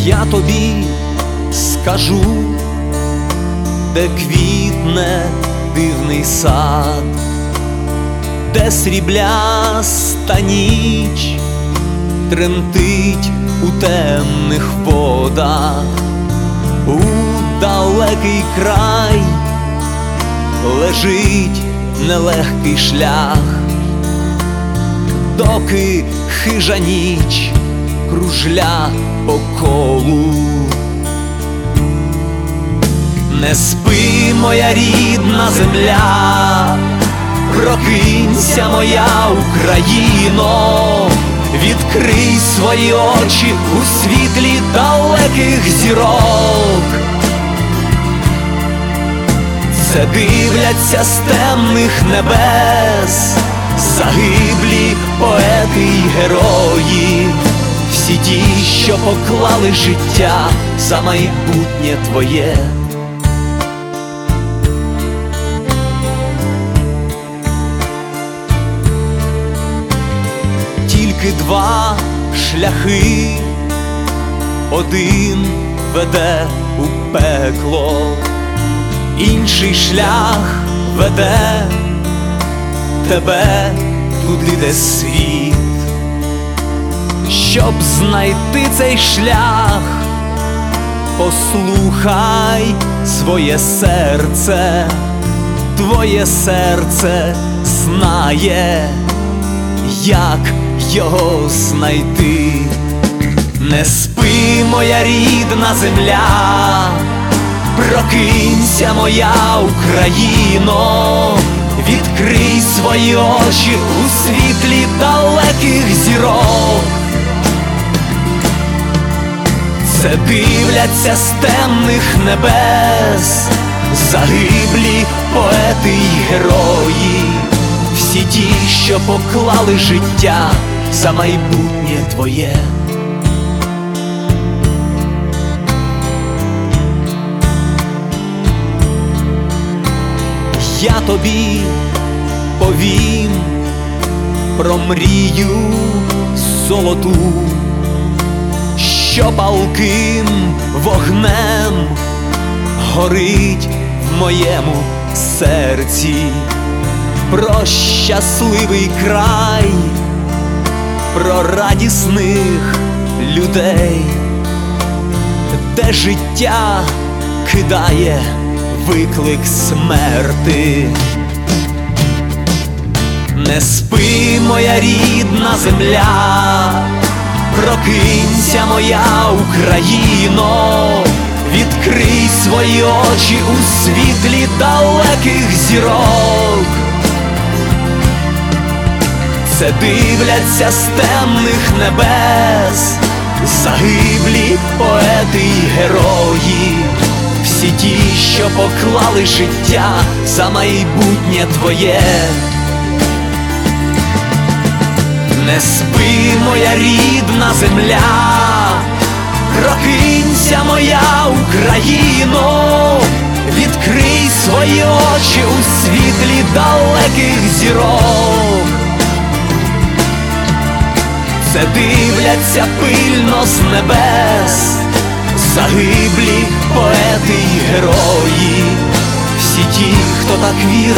Я тобі скажу, де квітне дивний сад, де срібляста ніч тремтить у темних водах, у далекий край лежить нелегкий шлях, доки хижа ніч кружля по колу. Не спи, моя рідна земля, прокинься, моя Україно, відкрий свої очі у світлі далеких зірок. Це дивляться з темних небес загиблі поети й герої, всі ті, що поклали життя за майбутнє твоє. Тільки два шляхи, один веде у пекло, інший шлях веде тебе туди, де світ. Щоб знайти цей шлях, послухай своє серце, твоє серце знає, як його знайти. Не спи, моя рідна земля, прокинься, моя Україно, відкрий свої очі у світлі далеких зірок. Це дивляться з темних небес загиблі поети й герої, всі ті, що поклали життя за майбутнє твоє. Я тобі повім про мрію золоту, що палким вогнем горить в моєму серці, про щасливий край, про радісних людей, де життя кидає виклик смерти. Не спи, моя рідна земля, прокинься, моя Україно, відкрий свої очі у світлі далеких зірок. Це дивляться з темних небес загиблі поети й герої, всі ті, що поклали життя за майбутнє твоє. Не спи, моя рідна земля, прокинься, моя Україно, відкрий свої очі у світлі далеких зірок. Це дивляться пильно з небес загиблі поети й герої, всі ті, хто так вірить